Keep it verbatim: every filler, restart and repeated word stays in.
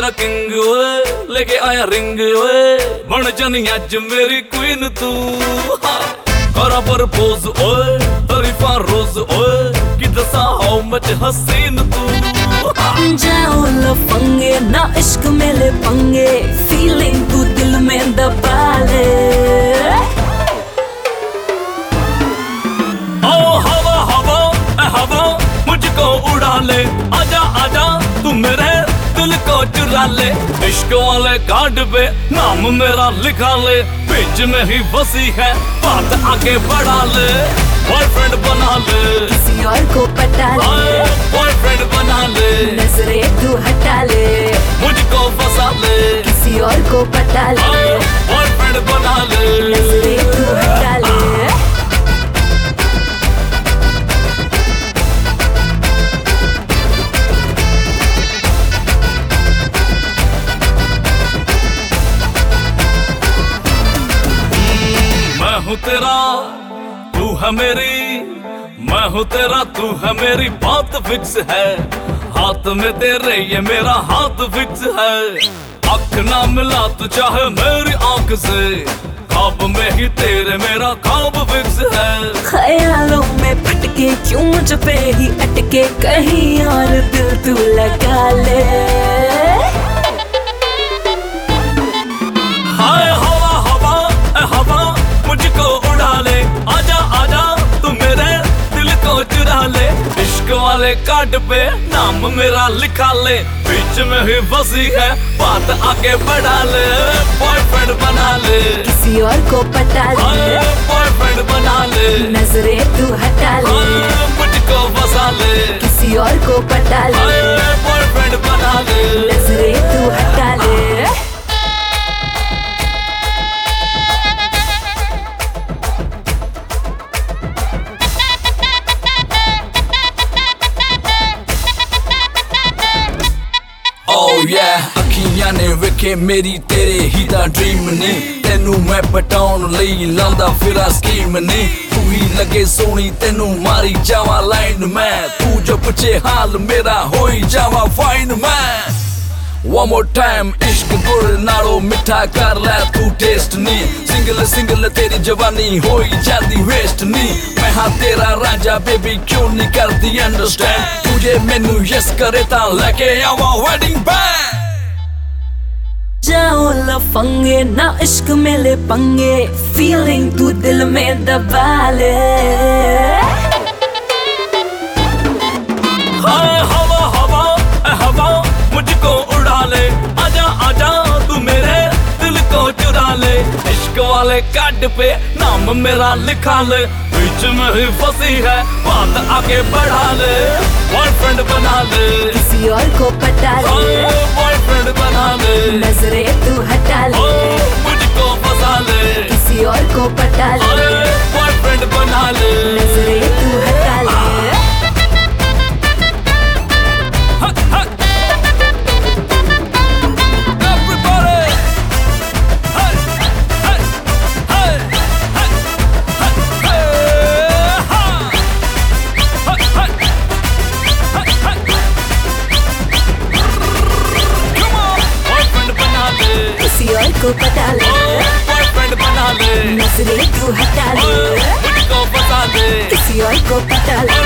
तेरा किंग ओए, लेके आया रिंग ओए, बन जानी अज मेरी क्वीन तू। करा प्रपोज ओए, तारीफा रोज ओए, कि दसा हाउ मच हसीन तू। जाओ लफंगे ना इश्क मेले पंगे, फीलिंग तू दिल में दबा ले। ओ हवा हवा ए हवा मुझको उड़ा ले, आजा आजा तू मेरे दिल को चुरा ले। इश्क वाले कार्ड पे नाम मेरा लिखा ले, बीच में ही बसी है बात आगे बढ़ा ले। बॉयफ्रेंड बना ले, किसी और को पटा ले, बॉयफ्रेंड बना ले, नजरें तू हटा ले, मुझको फंसा ले, किसी और को पटा ले, बॉयफ्रेंड बना ले, नजरें तू हटा ले। मैं हूँ तेरा तू है मेरी, मैं हूँ तेरा तू है मेरी, बात फिक्स है। हाथ में तेरे ये मेरा हाथ फिक्स है। आँख ना मिला तू चाहे मेरी आँख से, ख्वाब में ही तेरे मेरा ख्वाब फिक्स है। ख्यालों में भटके क्यों मुझ पे ही अटके, कहीं और दिल तू लगा ले। हाय हवा हवा ए हवा मुझको उड़ा ले, आजा आजा तू मेरे दिल को चुरा ले। इश्क वाले कार्ड पे नाम मेरा लिखा ले, बीच में ही बसी है बात आगे बढ़ा ले। बॉयफ्रेंड बना ले, किसी और को पटा ले, बॉयफ्रेंड बना ले, नजरें तू हटा ले, मुझको फंसा ले, किसी और को पटा ले, बॉयफ्रेंड बना ले, नजरें तू हटा ले। Oh yeah, अखियां ने वेखे मेरी तेरे ही दा ड्रीम ने, तेनू मैं पटाउन लई लांदा फिरा स्कीम ने। तू ही लगे सोनी तेनू मारी जावा लाइन मैं, तू जो पुछे हाल मेरा होई जावा फाइन मैं। One more time इश्क गुड़ नालो मिठा कर ले तू टेस्ट नी, सिंगल सिंगल तेरी जवानी होई जाती वेस्ट नी। मैं हाँ तेरा राजा बेबी क्यों नहीं करती अंडरस्टैंड, तुझे मैनू यस करे ता लेके आवा वेडिंग बैंड। जाओ लफंगे ना इश्क मेले पंगे, फीलिंग तू दिल में दबा ले। हाय हवा हवा ए हवा मुझको उड़ा ले, आजा आजा तू मेरे दिल को चुरा ले। इश्क वाले कार्ड पे नाम मेरा लिखा ले, बीच में ही फंसी है बात आगे बढ़ा ले। बॉयफ्रेंड बना ले, किसी और को पटा ले, बॉयफ्रेंड बना ले, नजरें तू हटा ले, मुझको फंसा ले, किसी और को पटा ले, बॉयफ्रेंड बना ले, नजरें तू हटा ले। किसी और को पटा ले, बॉयफ्रेंड बना ले, नजरें तू हटा ले, मुझको फंसा ले, किसी और को पटा ले,